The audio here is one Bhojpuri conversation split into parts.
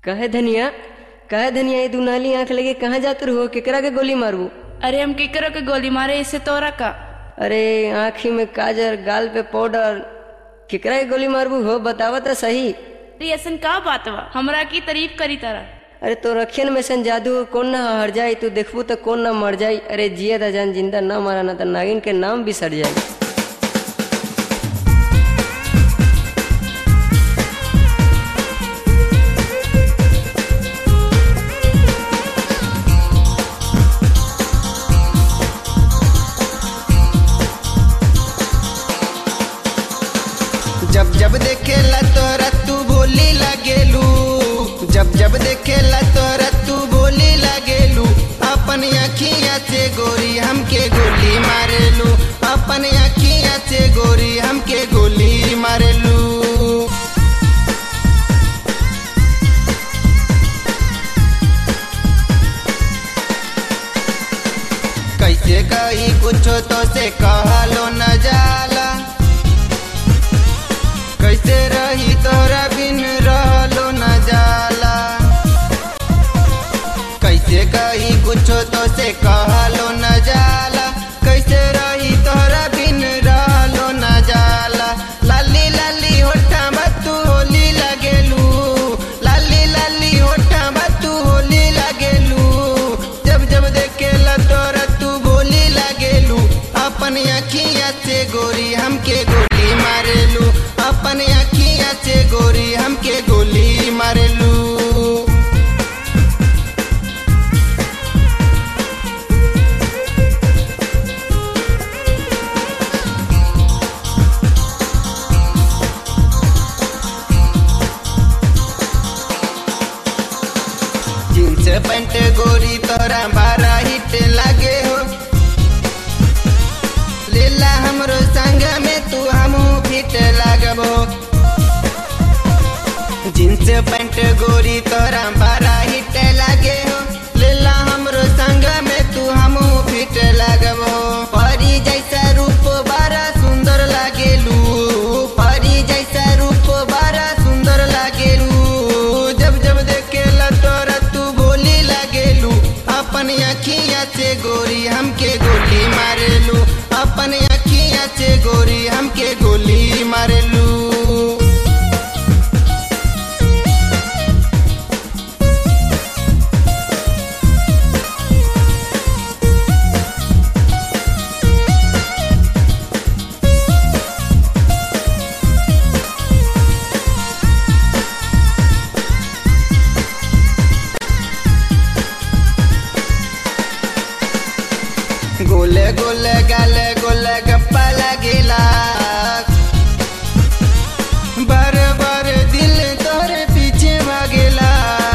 कहे धनिया ये दुनाली आंख लगे कहाँ जाते रहो, केकरा के गोली मारबू? अरे हम केकरो के गोली मारे इससे तोरा का? अरे आँखी में काजर, गाल पे पाउडर, केकरा के गोली मारबू हो, बतावा तो सही। अरे ऐसन का बात बा, हमरा की तारीफ करी तारा। अरे तो रखियन में सन जादू कौन ना हर जाई, तू देखबू तो कौन ना मर जाई। अरे जिया दा जान जिंदा ना मारा ना तो नागिन के नाम बिसर जाई। जब जब देखेला तोरा तू बोली लागेलू, जब जब देखेला तोरा तू बोली लागेलू। अपन अखियाँ से गोरी हमके गोली मारेलू, अपन अखियाँ से गोरी हमके गोली मारेलू। कैसे कही कुछो तो से कहलो न जाला, कैसे रही तोरा बिन रहलो न जाला। कैसे कही कुछो तो से कहलो न जाला, कैसे रही तोरा बिन रहलो न जाला। लाली लाली होठा तू होली लगेलू, लाली लाली होठा तू होली लगेलू। जब जब देखेला तोरा तू बोली लगेलू, अपन अखियाँ से गोरी हमके गोली मारेलू, अपन अखियाँ से गोरी हमके गोली मारेलू। जींस पैंट गोरी तोरा बारा हिट लागे हो, लेला हमरो संग में तू हमू फिट लागबो। जींस पैंट गोरी तोरा बारा हिट लागे हो, लेला हमरो संग में तू हमू फिट लागबो। परी जैसा रूप बारा सुंदर लागेलू, परी जैसा रूप बारा सुंदर लागेलू। जब जब देखेला तोरा तू बोली लागेलू, अपन अखियाँ से गोरी हमके गोली मारेलू, अपन अखियाँ से गोरी हमके गोली मारेलू। गोले गोले गाले गोले गप्पा लगेला, बार बार दिल तोरे पीछे भागेला।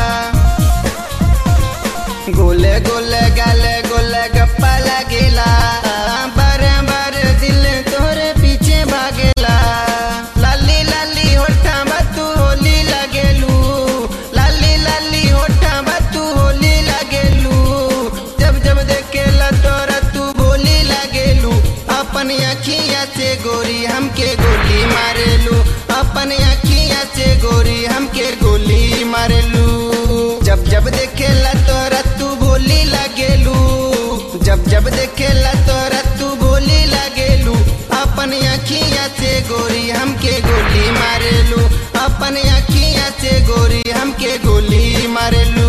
गोले गोले गाले गोले गप्पा लगेला, बार बार दिल तोरे पीछे भागेला। लाली लाली होठा तू होली लगेलू, लाली लाली होठा तू होली लगेलू। जब जब देखेला तोरा अपन अखियाँ से गोरी हमके गोली मारेलू, अपन अखियाँ से गोरी हमके गोली मारेलू। जब जब देखेला तोरा तू बोली लगेलू, जब जब देखेला तोरा तू बोली लगेलू। अपन अखियाँ से गोरी हमके गोली मारेलू, अपन अखियाँ से गोरी हमके गोली मारेलू।